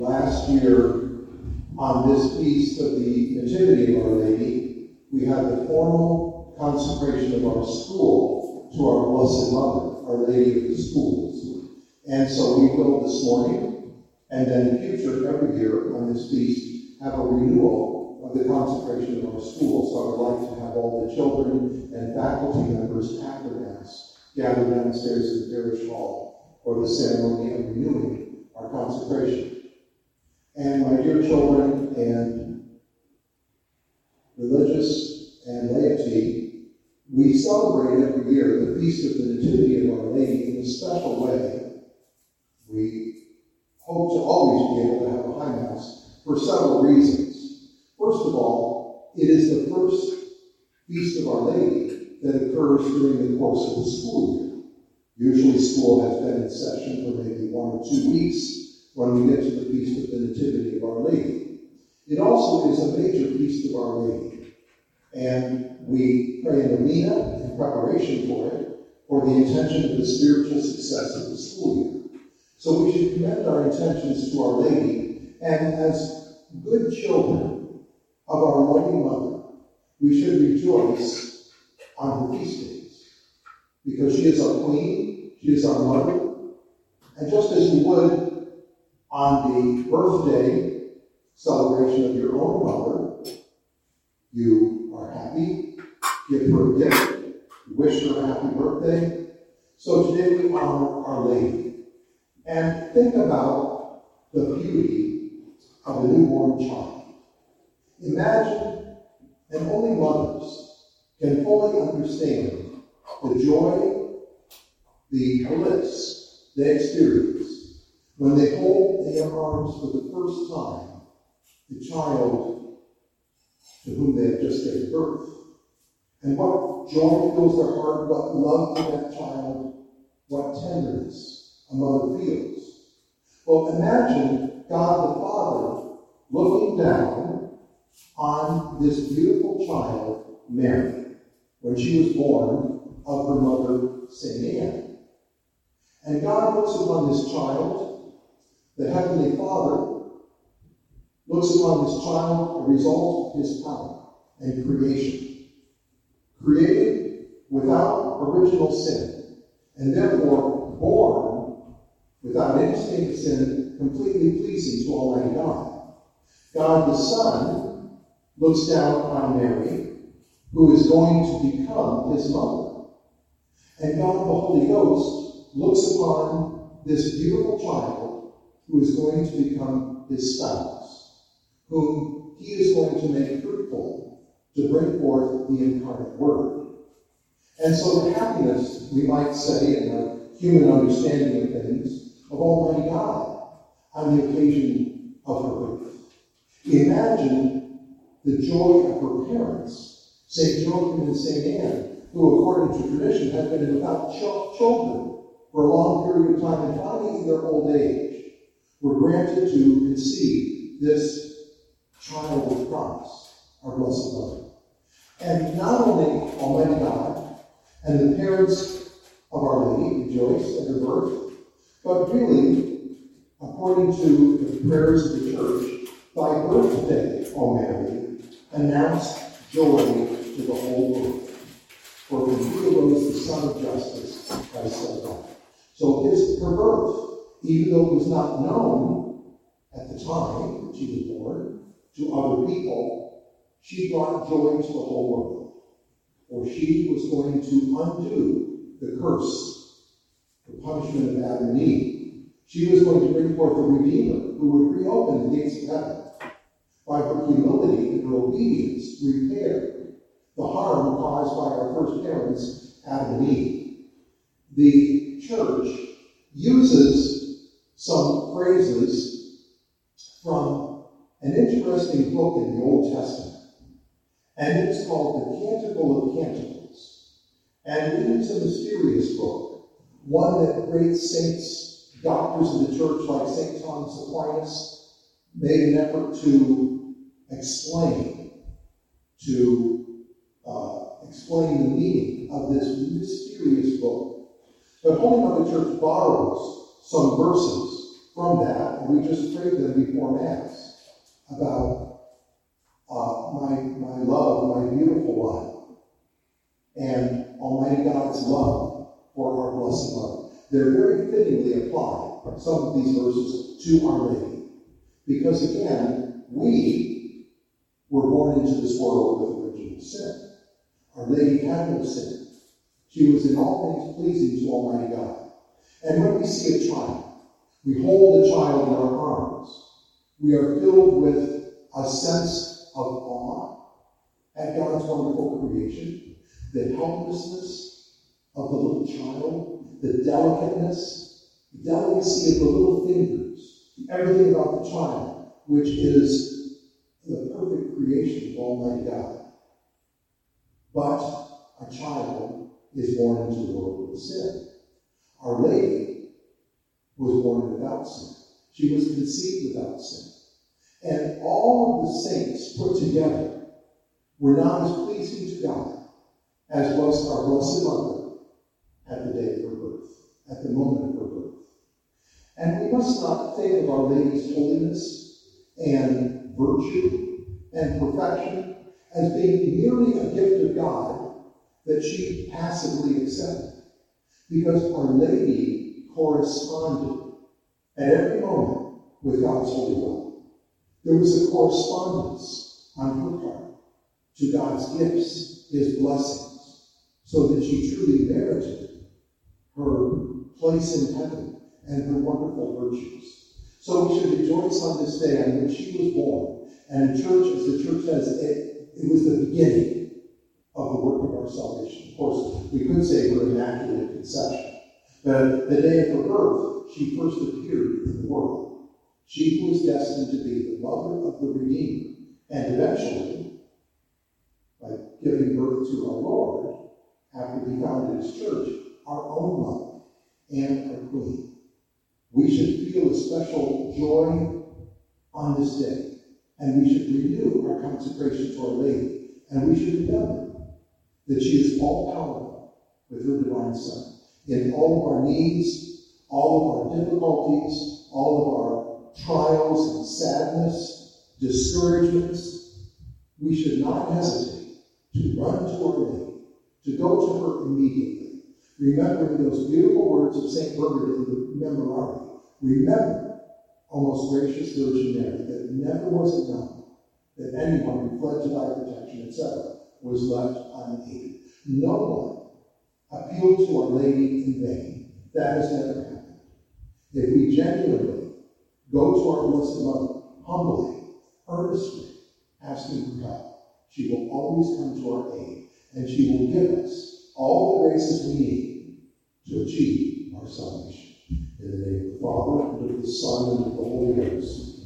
Last year, on this feast of the Nativity of Our Lady, we had the formal consecration of our school to our Blessed Mother, Our Lady of the Schools. And so we will this morning, and then in future, every year on this feast, have a renewal of the consecration of our school. So I would like to have all the children and faculty members after Mass gather downstairs in the parish hall for the ceremony of renewing our consecration. And my dear children and religious and laity, we celebrate every year the Feast of the Nativity of Our Lady in a special way. We hope to always be able to have a high Mass for several reasons. First of all, it is the first Feast of Our Lady that occurs during the course of the school year. Usually school has been in session for maybe 1 or 2 weeks when we get to the Feast of the Nativity of Our Lady. It also is a major Feast of Our Lady, and we pray in novena in preparation for it, for the intention of the spiritual success of the school year. So we should commend our intentions to Our Lady, and as good children of our loving Mother, we should rejoice on her feast days, because she is our Queen, she is our Mother, and just as you would on the birthday celebration of your own mother, you are happy, give her a gift, wish her a happy birthday. So today we honor Our Lady and think about the beauty of a newborn child. Imagine, and only mothers can fully understand the joy, the bliss they experience when they hold in their arms for the first time the child to whom they have just given birth. And what joy fills their heart, what love for that child, what tenderness a mother feels. Well, imagine God the Father looking down on this beautiful child, Mary, when she was born of her mother, St. Anne. And God looks upon this child. The Heavenly Father looks upon this child, a result of his power and creation, created without original sin, and therefore born without any stain of sin, completely pleasing to Almighty God. God the Son looks down on Mary, who is going to become his mother. And God the Holy Ghost looks upon this beautiful child who is going to become his spouse, whom he is going to make fruitful to bring forth the incarnate Word. And so the happiness, we might say, in our human understanding of things, of Almighty God on the occasion of her birth. Imagine the joy of her parents, St. Joachim and St. Anne, who, according to tradition, had been without children for a long period of time, and finally, in their old age, were granted to conceive this child of promise, our Blessed Mother. And not only Almighty God and the parents of Our Lady rejoice at her birth, but really, according to the prayers of the Church, thy birthday, O Mary, announced joy to the whole world. For from thee arose the Son of Justice, Christ our God. So her birth, even though it was not known at the time that she was born to other people, she brought joy to the whole world. For she was going to undo the curse, the punishment of Adam and Eve. She was going to bring forth a Redeemer who would reopen the gates of heaven. By her humility and her obedience, repair the harm caused by our first parents, Adam and Eve. The Church uses some phrases from an interesting book in the Old Testament. And it's called the Canticle of Canticles. And it is a mysterious book, one that great saints, doctors of the Church like St. Thomas Aquinas, made an effort to explain the meaning of this mysterious book. But Holy Mother Church borrows some verses from that, and we just prayed them before Mass about my love, my beautiful one, and Almighty God's love for our Blessed Mother. They're very fittingly applied, some of these verses, to Our Lady. Because again, we were born into this world with original sin. Our Lady had no sin. She was in all things pleasing to Almighty God. And when we see a child, we hold the child in our arms. We are filled with a sense of awe at God's wonderful creation, the helplessness of the little child, the delicateness, the delicacy of the little fingers, everything about the child, which is the perfect creation of Almighty God. But a child is born into the world with sin. Our Lady was born without sin. She was conceived without sin. And all of the saints put together were not as pleasing to God as was our Blessed Mother at the day of her birth, at the moment of her birth. And we must not think of Our Lady's holiness and virtue and perfection as being merely a gift of God that she passively accepted. Because Our Lady corresponded at every moment with God's holy will. There was a correspondence on her part to God's gifts, His blessings, so that she truly merited her place in heaven and her wonderful virtues. So we should rejoice on this day on which she was born. And the church, as the church says, it was the beginning of the work of our salvation. Of course, we could say her immaculate conception. But the day of her birth, she first appeared in the world. She was destined to be the mother of the Redeemer. And eventually, by giving birth to our Lord, after He founded His church, our own mother and our Queen. We should feel a special joy on this day. And we should renew our consecration to Our Lady. And we should remember that she is all-powerful with her divine Son. In all of our needs, all of our difficulties, all of our trials and sadness, discouragements, we should not hesitate to run to Our Lady, to go to her immediately, remembering those beautiful words of St. Bernard in the Memorare. Remember, O most gracious Virgin Mary, that never was it known that anyone who fled to thy protection, etc., was left unaided. No one appealed to Our Lady in vain. That has never happened. If we genuinely go to our Blessed Mother, humbly, earnestly, asking for help, she will always come to our aid, and she will give us all the graces we need to achieve our salvation. In the name of the Father, and of the Son, and of the Holy Ghost.